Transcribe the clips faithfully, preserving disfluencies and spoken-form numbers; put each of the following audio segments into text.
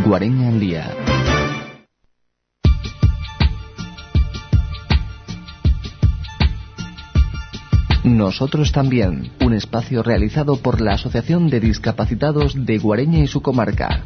Guareña al día. Nosotros también, un espacio realizado por la Asociación de Discapacitados de Guareña y su comarca.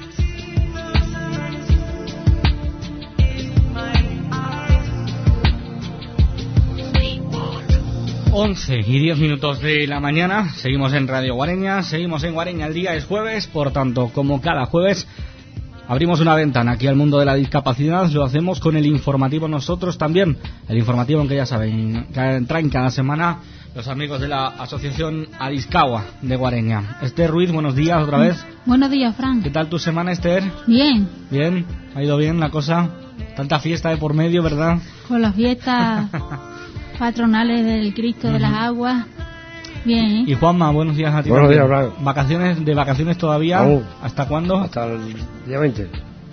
once y diez minutos de la mañana, seguimos en Radio Guareña, seguimos en Guareña al día, es jueves, por tanto, como cada jueves, abrimos una ventana aquí al mundo de la discapacidad, lo hacemos con el informativo nosotros también, el informativo en que ya saben, que traen cada semana los amigos de la Asociación Adiscagua de Guareña. Esther Ruiz, buenos días otra vez. Buenos días, Fran. ¿Qué tal tu semana, Esther? Bien. Bien, ha ido bien la cosa, tanta fiesta de por medio, ¿verdad? Con las fiestas patronales del Cristo uh-huh. de las Aguas. Bien, ¿eh? Y Juanma, buenos días a ti. Buenos días, Blanco. ¿Vacaciones, de vacaciones todavía? Aún. ¿Hasta cuándo? Hasta el día veinte.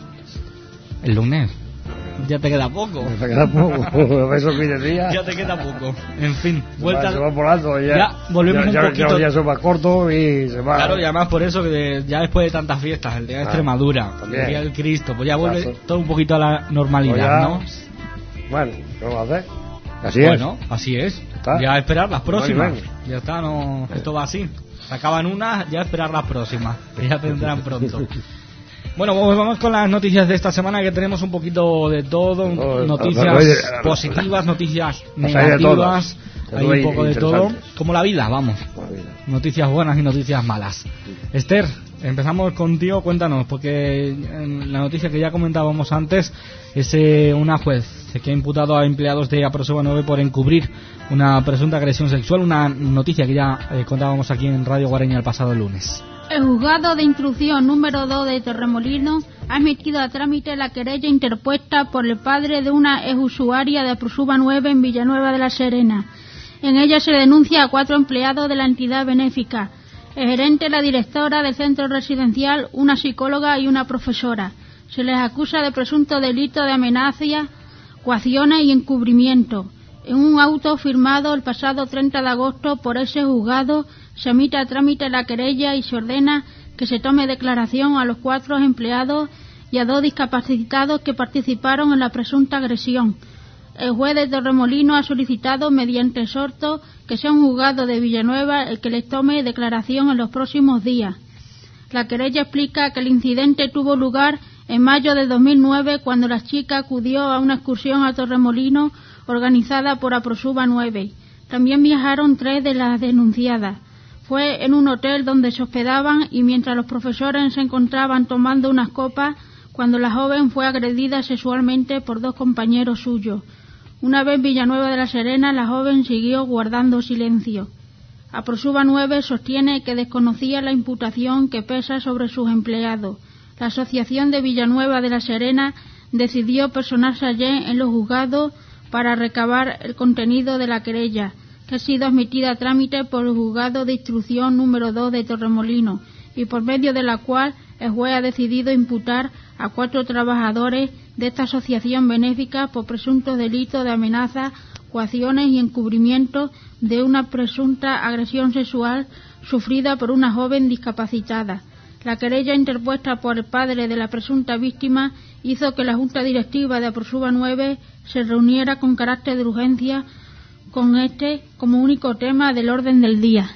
¿El lunes? Ya te queda poco. Ya te queda poco, esos fines de día. Ya te queda poco. En fin, vuelta. Se va volando ya. Ya volvemos ya, un ya, poquito. Ya, ya son más cortos y se va. Claro, y además por eso que de, ya después de tantas fiestas, el día de ah, Extremadura, también. El día del Cristo, pues ya vuelve claro. todo un poquito a la normalidad, pues ya, ¿no? Bueno, ¿qué vamos a hacer? Así bueno, es. así es. ¿Está? Ya a esperar las próximas. Bueno, bueno. Ya está, no, esto va así. Se acaban unas, ya a esperar las próximas, que ya tendrán pronto. Bueno, pues vamos con las noticias de esta semana, que tenemos un poquito de todo, oh, noticias positivas, noticias negativas, hay un poco de todo, como la vida, vamos. Noticias buenas y noticias malas. Esther, empezamos contigo, cuéntanos, porque en la noticia que ya comentábamos antes es eh, una juez que ha imputado a empleados de Aprosoba nueve por encubrir una presunta agresión sexual, una noticia que ya eh, contábamos aquí en Radio Guareña el pasado lunes. El juzgado de instrucción número dos de Torremolinos ha admitido a trámite la querella interpuesta por el padre de una exusuaria de Aprosuba nueve en Villanueva de la Serena. En ella se denuncia a cuatro empleados de la entidad benéfica, el gerente, la directora del centro residencial, una psicóloga y una profesora. Se les acusa de presunto delito de amenaza, coacciones y encubrimiento. En un auto firmado el pasado treinta de agosto por ese juzgado se emite a trámite la querella y se ordena que se tome declaración a los cuatro empleados y a dos discapacitados que participaron en la presunta agresión. El juez de Torremolinos ha solicitado mediante exhorto que sea un juzgado de Villanueva el que les tome declaración en los próximos días. La querella explica que el incidente tuvo lugar en mayo de dos mil nueve, cuando la chica acudió a una excursión a Torremolinos organizada por Aprosuba nueve. También viajaron tres de las denunciadas. Fue en un hotel donde se hospedaban y mientras los profesores se encontraban tomando unas copas, cuando la joven fue agredida sexualmente por dos compañeros suyos. Una vez en Villanueva de la Serena, la joven siguió guardando silencio. Aprosuba nueve sostiene que desconocía la imputación que pesa sobre sus empleados. La Asociación de Villanueva de la Serena decidió personarse allí en los juzgados para recabar el contenido de la querella, que ha sido admitida a trámite por el juzgado de instrucción número dos de Torremolinos y por medio de la cual el juez ha decidido imputar a cuatro trabajadores de esta asociación benéfica por presuntos delitos de amenaza, coacciones y encubrimiento de una presunta agresión sexual sufrida por una joven discapacitada. La querella interpuesta por el padre de la presunta víctima hizo que la Junta Directiva de Aprosuba nueve se reuniera con carácter de urgencia con este como único tema del orden del día.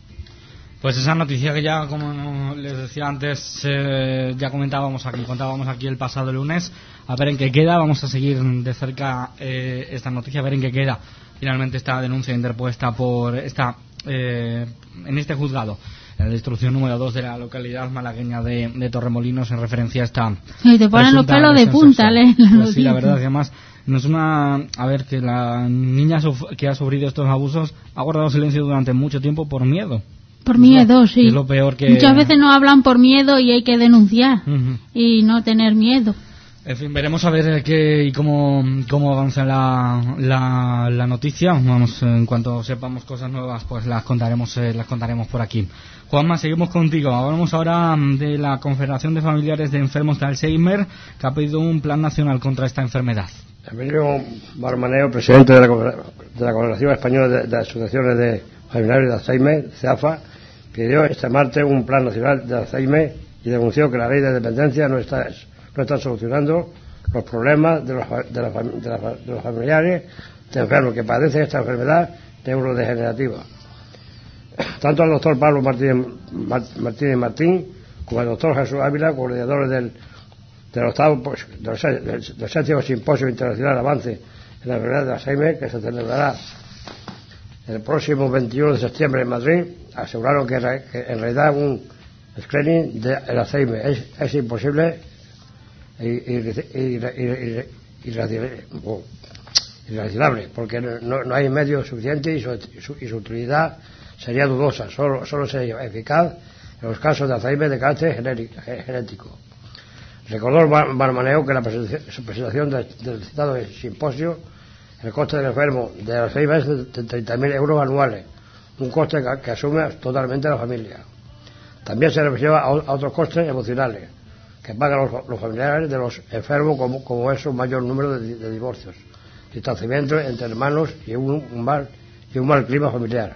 Pues esa noticia que ya, como les decía antes, eh, ya comentábamos aquí, contábamos aquí el pasado lunes, a ver en qué queda. Vamos a seguir de cerca eh, esta noticia, a ver en qué queda finalmente esta denuncia interpuesta por esta eh, en este juzgado, en la instrucción número dos de la localidad malagueña de, de Torremolinos, en referencia a esta. Y te ponen los pelos de punta, ¿eh? Pues sí, la verdad, que además no es una. A ver, que la niña que ha sufrido estos abusos ha guardado silencio durante mucho tiempo por miedo. Por miedo, sí. Es lo peor que... Muchas veces no hablan por miedo y hay que denunciar uh-huh. y no tener miedo. En fin, veremos a ver qué y cómo, cómo avanza la, la, la noticia. Vamos, en cuanto sepamos cosas nuevas, pues las contaremos, eh, las contaremos por aquí. Juanma, seguimos contigo. Hablamos ahora de la Confederación de Familiares de Enfermos de Alzheimer, que ha pedido un plan nacional contra esta enfermedad. Emilio Barmaneo, presidente de la, de la Confederación Española de, de Asociaciones de Familiares de Alzheimer, CEAFA, pidió este martes un plan nacional de Alzheimer y denunció que la ley de dependencia no está, no está solucionando los problemas de los, de, la, de, la, de los familiares de enfermos que padecen esta enfermedad neurodegenerativa. Tanto al doctor Pablo Martínez, Martínez Martín como al doctor Jesús Ávila, coordinadores del, del octavo pues, del, del, del séptimo simposio internacional avance en la enfermedad de Alzheimer, que se celebrará el próximo veintiuno de septiembre en Madrid, aseguraron que, que en realidad un screening de el Alzheimer es, es imposible irrealizable, porque no, no hay medios suficientes y su, y, su, y su utilidad sería dudosa, solo, solo sería eficaz en los casos de Alzheimer de carácter genético. Recordó Barmaneo que la presentación de, del citado simposio, el coste del enfermo de Alzheimer es de treinta mil euros anuales, un coste que, que asume totalmente la familia. También se refirió a, a otros costes emocionales que pagan los, los familiares de los enfermos, como, como es un mayor número de, de divorcios, distanciamiento entre hermanos y un, un mal y un mal clima familiar.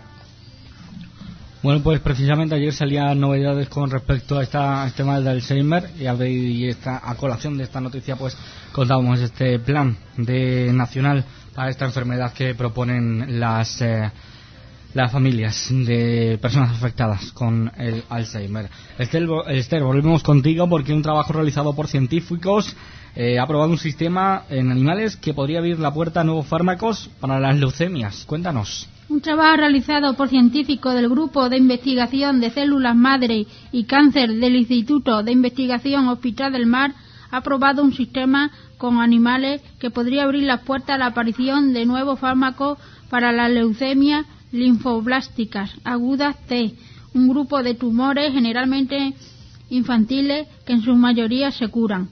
Bueno, pues precisamente ayer salían novedades con respecto a, esta, a este mal de Alzheimer y a, y esta, a colación de esta noticia pues contábamos este plan de nacional para esta enfermedad que proponen las eh, las familias de personas afectadas con el Alzheimer. Esther, Esther, volvemos contigo porque un trabajo realizado por científicos eh, ha probado un sistema en animales que podría abrir la puerta a nuevos fármacos para las leucemias. Cuéntanos. Un trabajo realizado por científicos del Grupo de Investigación de Células Madre y Cáncer del Instituto de Investigación Hospital del Mar ha probado un sistema con animales que podría abrir las puertas a la aparición de nuevos fármacos para las leucemias linfoblásticas agudas T, un grupo de tumores generalmente infantiles que en su mayoría se curan.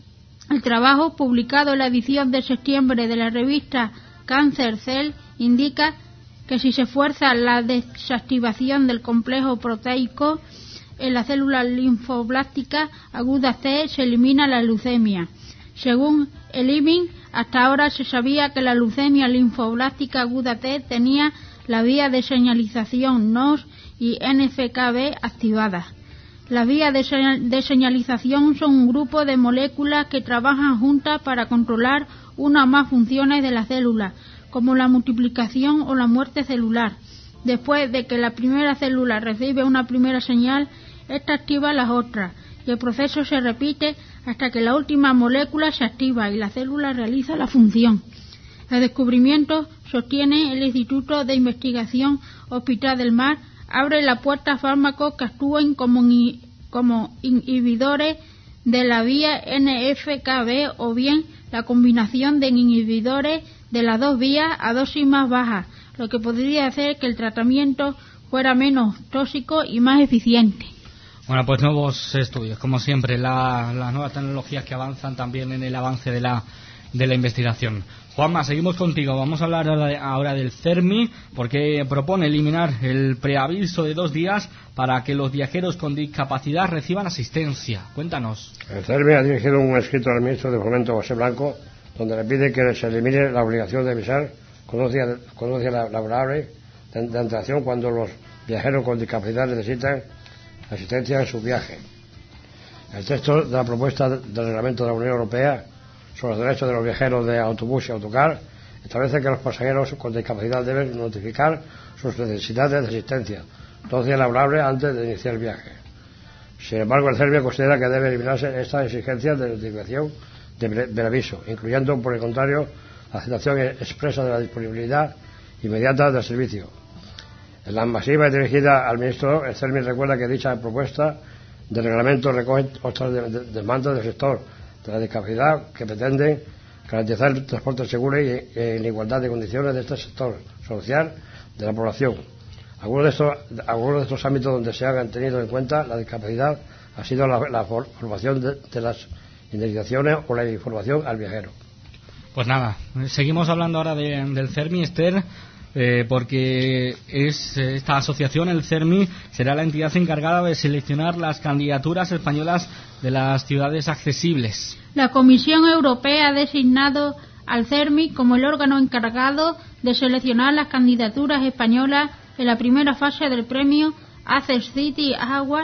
El trabajo, publicado en la edición de septiembre de la revista Cancer Cell, indica que si se fuerza la desactivación del complejo proteico en las células linfoblásticas agudas T, se elimina la leucemia. Según el I M I, hasta ahora se sabía que la leucemia linfoblástica aguda T tenía la vía de señalización N O S y N F K B activadas. Las vías de, señal, de señalización son un grupo de moléculas que trabajan juntas para controlar una o más funciones de la célula, como la multiplicación o la muerte celular. Después de que la primera célula recibe una primera señal, esta activa las otras, y el proceso se repite hasta que la última molécula se activa y la célula realiza la función. El descubrimiento, sostiene el Instituto de Investigación Hospital del Mar, abre la puerta a fármacos que actúen como, como inhibidores de la vía N F K B o bien la combinación de inhibidores de las dos vías a dosis más bajas, lo que podría hacer que el tratamiento fuera menos tóxico y más eficiente. Bueno, pues nuevos estudios, como siempre, la, las nuevas tecnologías que avanzan también en el avance de la de la investigación. Juanma, seguimos contigo. Vamos a hablar ahora del CERMI, porque propone eliminar el preaviso de dos días para que los viajeros con discapacidad reciban asistencia. Cuéntanos. El CERMI ha dirigido un escrito al ministro de Fomento, José Blanco, donde le pide que se elimine la obligación de avisar con dos días, con dos días laborables de, de antelación cuando los viajeros con discapacidad necesitan asistencia en su viaje. El texto de la propuesta del reglamento de la Unión Europea sobre los derechos de los viajeros de autobús y autocar establece que los pasajeros con discapacidad deben notificar sus necesidades de asistencia dos días laborables antes de iniciar el viaje. Sin embargo, el CERMI considera que debe eliminarse esta exigencia de notificación del aviso, incluyendo, por el contrario, la aceptación expresa de la disponibilidad inmediata del servicio. En la masiva dirigida al ministro, el CERMI recuerda que dicha propuesta de reglamento recoge otras demandas del sector de la discapacidad que pretenden garantizar el transporte seguro y en igualdad de condiciones de este sector social de la población. Algunos de estos, algunos de estos ámbitos donde se hayan tenido en cuenta la discapacidad ha sido la, la formación de, de las indemnizaciones o la información al viajero. Pues nada, seguimos hablando ahora de, del CERMI, Esther, eh, porque es esta asociación, el CERMI, será la entidad encargada de seleccionar las candidaturas españolas de las ciudades accesibles. La Comisión Europea ha designado al CERMI como el órgano encargado de seleccionar las candidaturas españolas en la primera fase del premio Access City Award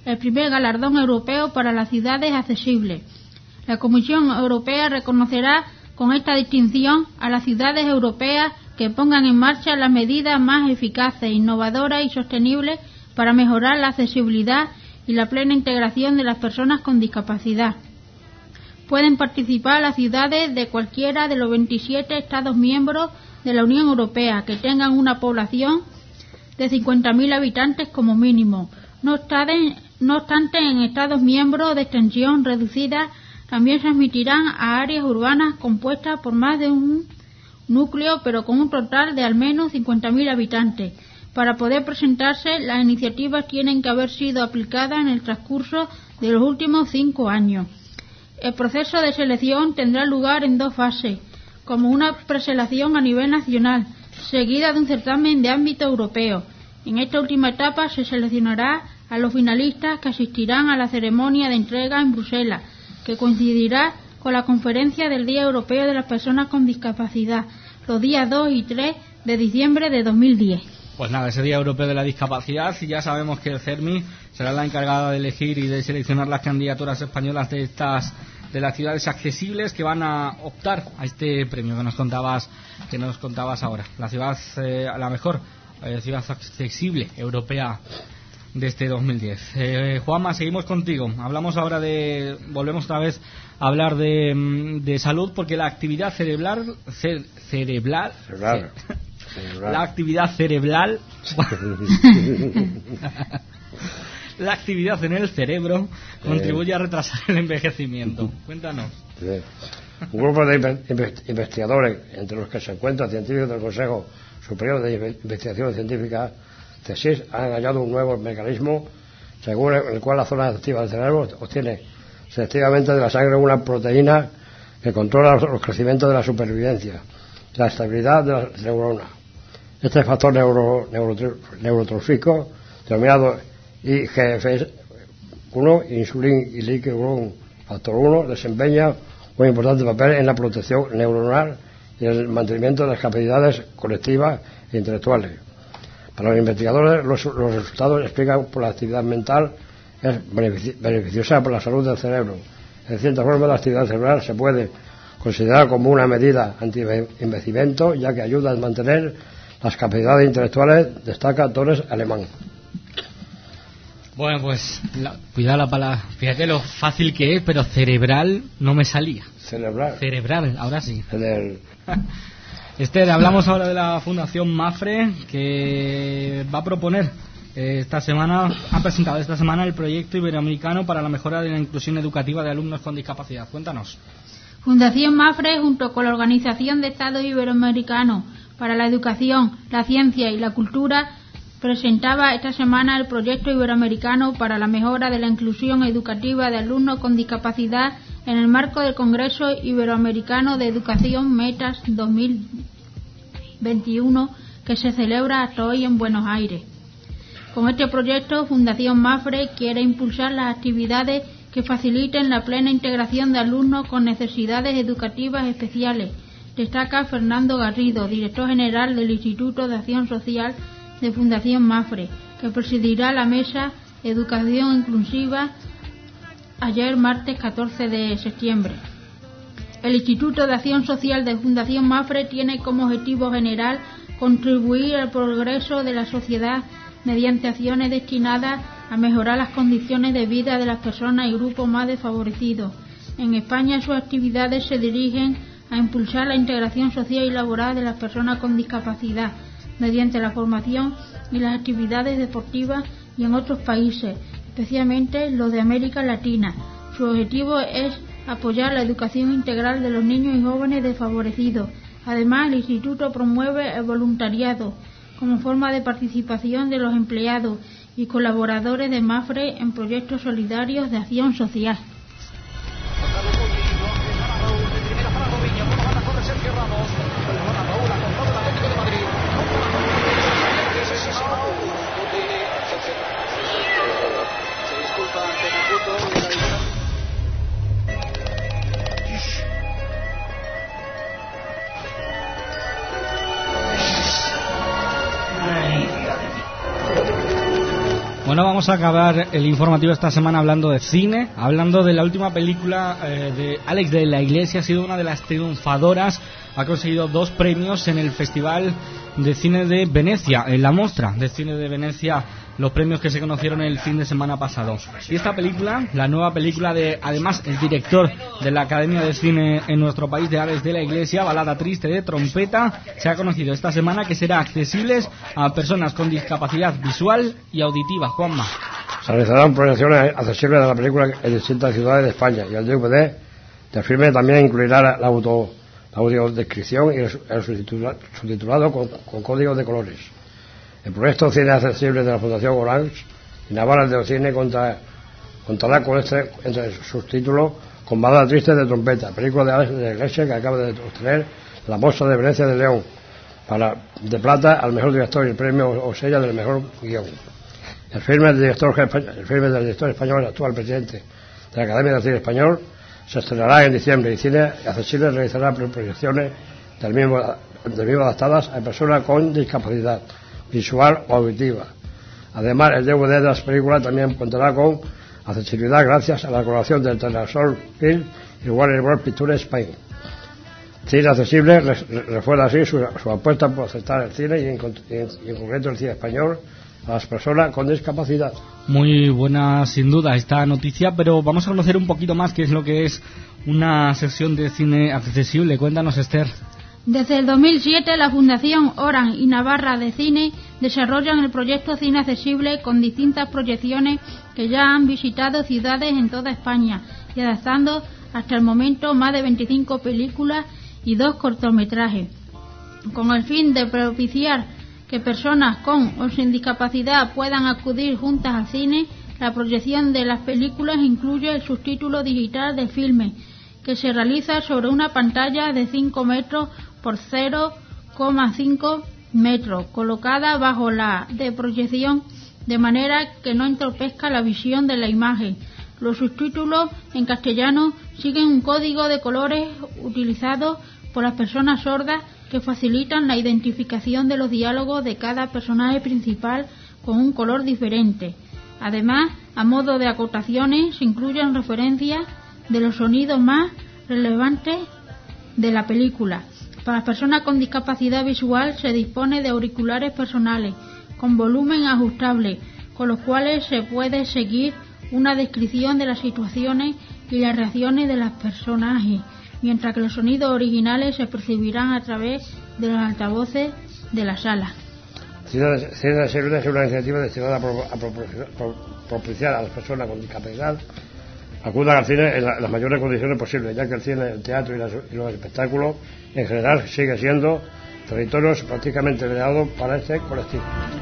el primer galardón europeo para las ciudades accesibles. La Comisión Europea reconocerá con esta distinción a las ciudades europeas que pongan en marcha las medidas más eficaces, innovadoras y sostenibles para mejorar la accesibilidad y la plena integración de las personas con discapacidad. Pueden participar las ciudades de cualquiera de los veintisiete Estados miembros de la Unión Europea que tengan una población de cincuenta mil habitantes como mínimo. No obstante, no obstante, en Estados miembros de extensión reducida también se admitirán a áreas urbanas compuestas por más de un núcleo, pero con un total de al menos cincuenta mil habitantes. Para poder presentarse, las iniciativas tienen que haber sido aplicadas en el transcurso de los últimos cinco años. El proceso de selección tendrá lugar en dos fases, como una preselección a nivel nacional, seguida de un certamen de ámbito europeo. En esta última etapa se seleccionará a los finalistas que asistirán a la ceremonia de entrega en Bruselas, que coincidirá con la conferencia del Día Europeo de las Personas con Discapacidad, los días dos y tres de diciembre de dos mil diez. Pues nada, ese Día Europeo de la Discapacidad, y ya sabemos que el CERMI será la encargada de elegir y de seleccionar las candidaturas españolas de estas de las ciudades accesibles que van a optar a este premio que nos contabas que nos contabas ahora, la ciudad eh, la mejor eh, ciudad accesible europea de este dos mil diez. Eh, Juanma, seguimos contigo. Hablamos ahora de, volvemos otra vez a hablar de, de salud, porque la actividad cerebral, ce, cerebral, cerebral. Ce, cerebral, la actividad cerebral, la actividad en el cerebro contribuye a retrasar el envejecimiento. Cuéntanos. Sí. Un grupo de investigadores, entre los que se encuentran científicos del Consejo Superior de Investigación Científica, CSIC, han hallado un nuevo mecanismo según el cual la zona activa del cerebro obtiene selectivamente de la sangre una proteína que controla los crecimientos de la supervivencia y la estabilidad de las neuronas. Este factor neuro, neuro, neurotrófico, denominado I G F uno, insulin y líquido factor uno, desempeña un importante papel en la protección neuronal y en el mantenimiento de las capacidades colectivas e intelectuales. Para los investigadores, los, los resultados explican que la actividad mental es beneficiosa para la salud del cerebro. En cierta forma, la actividad cerebral se puede considerar como una medida anti-envejecimiento, ya que ayuda a mantener las capacidades intelectuales, destaca Torres Alemán. Bueno, pues la, cuidado la palabra, fíjate lo fácil que es, pero cerebral no me salía. Cerebral. Cerebral, ahora sí. El... Esther, hablamos ahora de la Fundación MAFRE, que va a proponer eh, esta semana, ha presentado esta semana el proyecto iberoamericano para la mejora de la inclusión educativa de alumnos con discapacidad. Cuéntanos. Fundación MAFRE, junto con la Organización de Estados Iberoamericanos para la Educación, la Ciencia y la Cultura, presentaba esta semana el proyecto iberoamericano para la mejora de la inclusión educativa de alumnos con discapacidad en el marco del Congreso Iberoamericano de Educación Metas dos mil veintiuno, que se celebra hasta hoy en Buenos Aires. Con este proyecto, Fundación MAFRE quiere impulsar las actividades que faciliten la plena integración de alumnos con necesidades educativas especiales, destaca Fernando Garrido, director general del Instituto de Acción Social de Fundación MAFRE, que presidirá la mesa Educación Inclusiva ayer martes catorce de septiembre. El Instituto de Acción Social de Fundación MAFRE tiene como objetivo general contribuir al progreso de la sociedad mediante acciones destinadas a mejorar las condiciones de vida de las personas y grupos más desfavorecidos. En España, sus actividades se dirigen a impulsar la integración social y laboral de las personas con discapacidad mediante la formación y las actividades deportivas, y en otros países, especialmente los de América Latina. Su objetivo es apoyar la educación integral de los niños y jóvenes desfavorecidos. Además, el Instituto promueve el voluntariado como forma de participación de los empleados y colaboradores de MAFRE en proyectos solidarios de acción social. Bueno, Ahora vamos a acabar el informativo esta semana hablando de cine, hablando de la última película eh, de Alex de la Iglesia. Ha sido una de las triunfadoras, ha conseguido dos premios en el Festival de Cine de Venecia, en la Mostra de Cine de Venecia, los premios que se conocieron el fin de semana pasado. Y esta película, la nueva película de, además, el director de la Academia de Cine en nuestro país, de Alex de la Iglesia, Balada Triste de Trompeta, se ha conocido esta semana que será accesible a personas con discapacidad visual y auditiva. Juanma. Se realizarán proyecciones accesibles de la película en distintas ciudades de España, y el D V D del filme también incluirá la, auto, la audiodescripción y el, el subtitulado con, con códigos de colores. El proyecto Cine Accesible de la Fundación Orange y Navarra del Cine contra, contará con este entre sus títulos con Balada Triste de Trompeta, película de Alex de la Iglesia que acaba de obtener la Mostra de Venecia de León para de plata al mejor director y el premio Osella del mejor guión. El filme del director, el filme del director español, actual presidente de la Academia de Cine Español, se estrenará en diciembre y Cine Accesible realizará proyecciones del mismo, del mismo adaptadas a personas con discapacidad visual o auditiva. Además, el D V D de las películas también contará con accesibilidad gracias a la colaboración del Televisor Film y Warner Bros. Pictures Spain. Cine Accesible refuerza así su, su apuesta por aceptar el cine y en, y en concreto el cine español a las personas con discapacidad. Muy buena, sin duda, esta noticia, pero vamos a conocer un poquito más qué es lo que es una sección de cine accesible. Cuéntanos, Esther. Desde el dos mil siete, la Fundación Orange y Navarra de Cine desarrollan el proyecto Cine Accesible con distintas proyecciones que ya han visitado ciudades en toda España y adaptando hasta el momento más de veinticinco películas y dos cortometrajes. Con el fin de propiciar que personas con o sin discapacidad puedan acudir juntas al cine, la proyección de las películas incluye el subtítulo digital del filme, que se realiza sobre una pantalla de cinco metros por cero coma cinco metros, colocada bajo la de proyección, de manera que no entorpezca la visión de la imagen. Los subtítulos en castellano siguen un código de colores utilizado por las personas sordas que facilitan la identificación de los diálogos de cada personaje principal con un color diferente. Además, a modo de acotaciones, se incluyen referencias de los sonidos más relevantes de la película. Para las personas con discapacidad visual se dispone de auriculares personales con volumen ajustable, con los cuales se puede seguir una descripción de las situaciones y las reacciones de los personajes, mientras que los sonidos originales se percibirán a través de los altavoces de la sala. Cine Accesible es una iniciativa destinada a, pro, a, pro, a propiciar a las personas con discapacidad acudan al cine en, la, en las mayores condiciones posibles, ya que el cine, el teatro y, las, y los espectáculos en general sigue siendo territorios prácticamente vedados para este colectivo.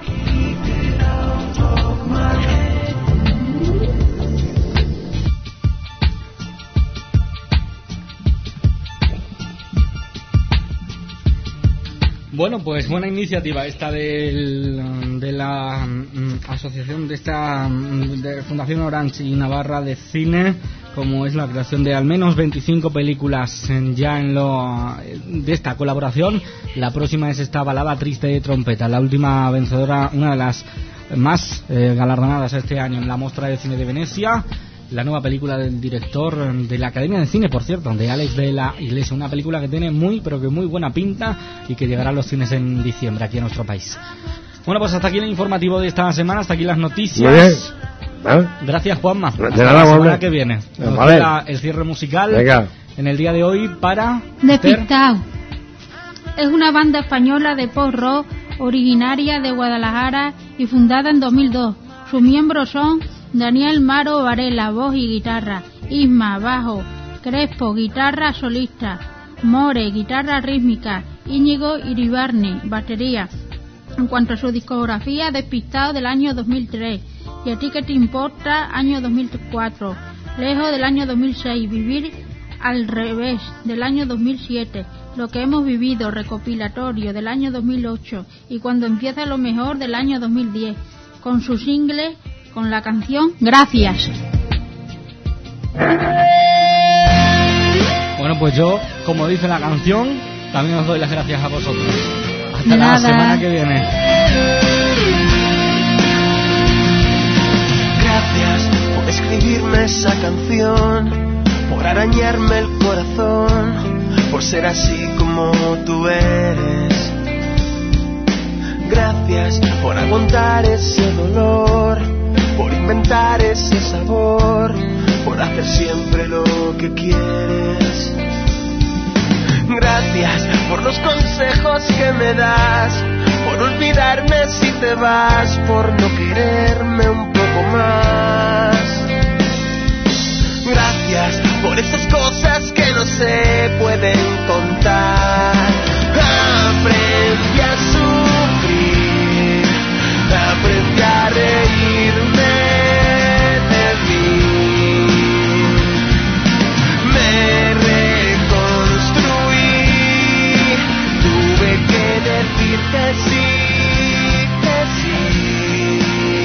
Bueno, pues buena iniciativa esta del, de la um, asociación de esta um, de Fundación Orange y Navarra de Cine, como es la creación de al menos veinticinco películas en, ya en lo de esta colaboración. La próxima es esta Balada Triste de Trompeta, la última vencedora, una de las más eh, galardonadas este año en la Mostra de Cine de Venecia. La nueva película del director de la Academia de Cine, por cierto, de Alex de la Iglesia, una película que tiene muy, pero que muy buena pinta y que llegará a los cines en diciembre aquí en nuestro país. Bueno, pues hasta aquí el informativo de esta semana, hasta aquí las noticias. ¿Eh? Gracias, Juanma. Hasta de nada, la semana hombre. que viene. Nos vale. queda el cierre musical. Venga. En el día de hoy para... Despistado. Es una banda española de post-rock originaria de Guadalajara y fundada en dos mil dos. Sus miembros son Daniel Maro Varela, voz y guitarra; Isma, bajo; Crespo, guitarra solista; More, guitarra rítmica; Íñigo Iribarne, batería. En cuanto a su discografía, Despistado del año dos mil tres, Y a ti que te importa, año dos mil cuatro, Lejos del año dos mil seis, Vivir al revés del año dos mil siete, Lo que hemos vivido, recopilatorio del año dos mil ocho y Cuando empieza lo mejor del año dos mil diez, con su single, con la canción Gracias. Bueno, pues yo, como dice la canción, también os doy las gracias a vosotros. Hasta Nada. la semana que viene. Gracias por escribirme esa canción, por arañarme el corazón, por ser así como tú eres. Gracias por aguantar ese dolor, por inventar ese sabor, por hacer siempre lo que quieres. Gracias por los consejos que me das, por olvidarme si te vas, por no quererme un poco más. Gracias por esas cosas que no se pueden contar. Aprendí a sufrir, aprendí a reírme de mí. Me reconstruí, tuve que decir que sí, que sí.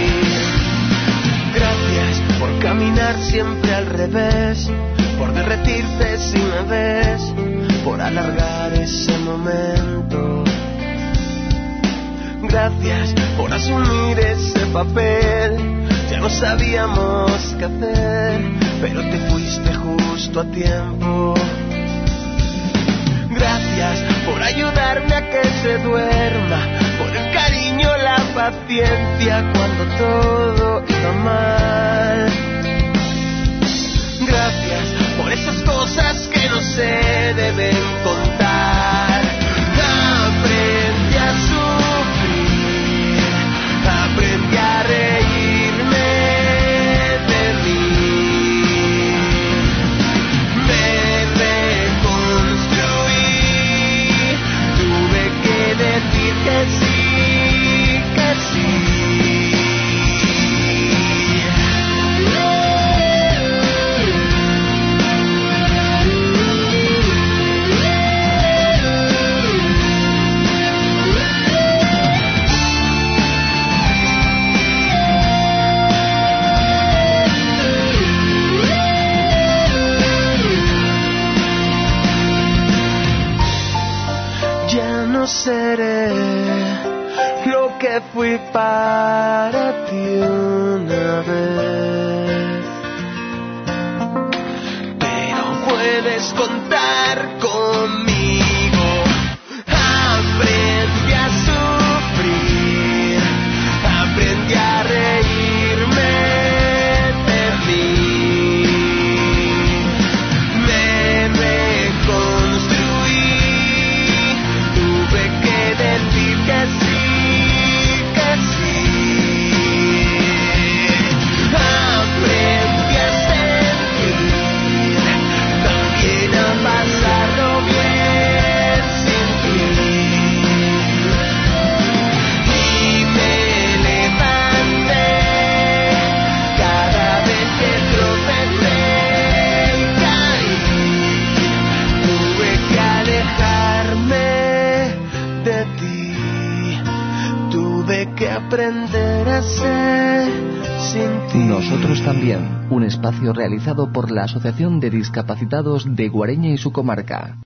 Gracias por caminar siempre al revés, por derretirte si me ves, por alargar ese momento. Gracias por asumir ese papel, ya no sabíamos qué hacer, pero te fuiste justo a tiempo. Gracias por ayudarme a que se duerma, por el cariño, la paciencia cuando todo iba mal. Gracias por esas cosas que no se deben contar. Aprendí a sufrir, aprendí a reírme de mí. Me reconstruí, tuve que decir que sí, que sí. No seré lo que fui para ti una vez, pero puedes contar conmigo. Aprendí a sufrir, aprendí a reírme de mí. Me reconstruí, decir que sí, que sí. Aprendí a sentir, también a pasarlo bien sin ti. Y me levanté cada vez que tropecé y caí. Tuve que alejarme de ti, tuve que aprender a ser sin ti. Nosotros también, un espacio realizado por la Asociación de Discapacitados de Guareña y su comarca.